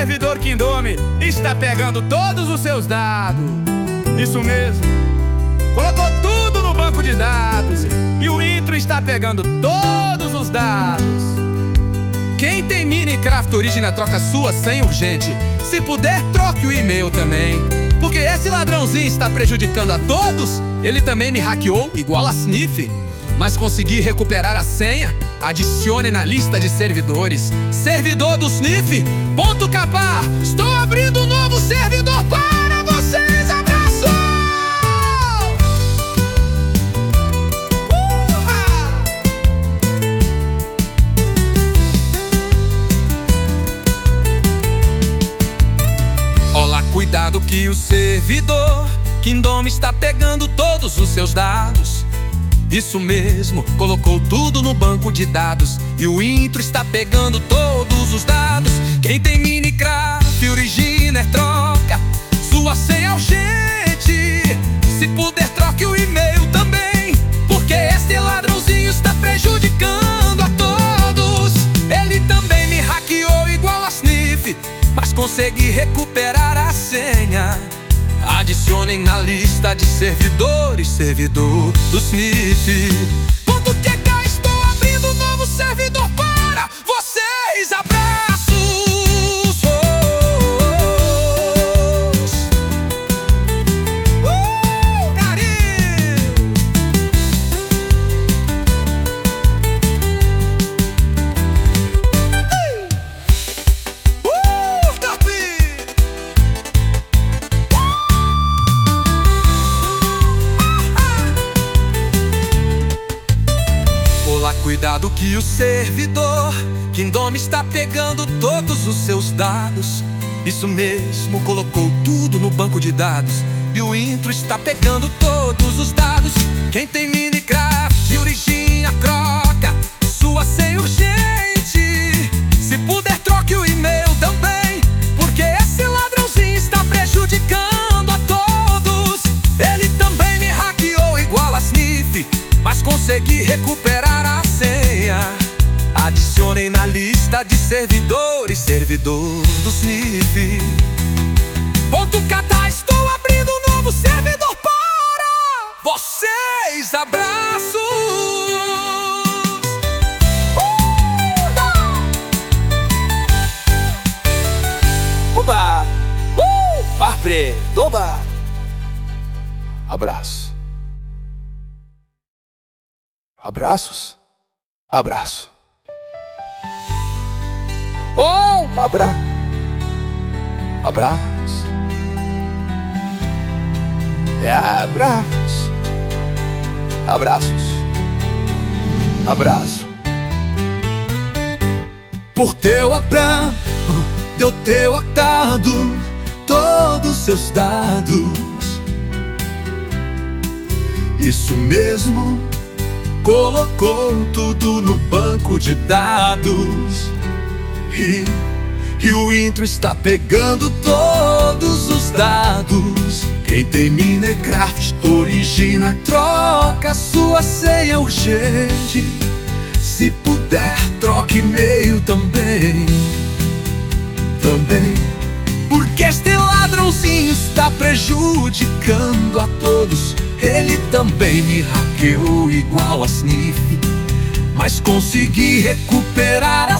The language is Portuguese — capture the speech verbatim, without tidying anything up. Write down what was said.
servidor Kingdome está pegando todos os seus dados. Isso mesmo, colocou tudo no banco de dados e o intro está pegando todos os dados. Quem tem Minecraft Original troca sua senha urgente. Se puder, troque o e-mail também, porque esse ladrãozinho está prejudicando a todos. Ele também me hackeou igual a Sniff, mas consegui recuperar a senha. Adicione na lista de servidores. Servidor do Sniff, ponto capar. Estou abrindo um novo servidor para vocês. Abraço! Uhá! Olá, cuidado que o servidor Kingdome está pegando todos os seus dados. Isso mesmo, colocou tudo no banco de dados e o intro está pegando todos os dados. Quem tem Minecraft Originer troca sua senha urgente. Se puder, troque o e-mail também, porque esse ladrãozinho está prejudicando a todos. Ele também me hackeou igual a Sniff, mas consegui recuperar a senha. Adicionem na lista de servidores, servidor do Sniff. Ponto que cá, estou abrindo um novo servidor para vocês. Abraços! Uh, carinho! Uh, top! Cuidado que o servidor Kingdome está pegando todos os seus dados. Isso mesmo, colocou tudo no banco de dados e o intro está pegando todos os dados. Quem tem Minecraft Origina troca sua senha urgente. Se puder, troque o e-mail também, porque esse ladrãozinho está prejudicando a todos. Ele também me hackeou igual a Sniff, mas consegui recuperar a senha. Adicionem na lista de servidores, servidor do Sniff. Ponto catar, estou abrindo um novo servidor para vocês. Abraços! Oba! Uh! Parpre! Doba! Abraço. Abraços? Abraço. Oh, abra... Abraço. É abraço. Abraços. Abraço. Por teu abraço, deu teu octado, todos seus dados. Isso mesmo, colocou tudo no banco de dados e, e o intro está pegando todos os dados. Quem tem Minecraft Origina troca sua senha urgente. Se puder, troque e-mail também. Também, porque este ladrãozinho está prejudicando a todos. Ele também me hackeou igual a Sniff, mas consegui recuperar a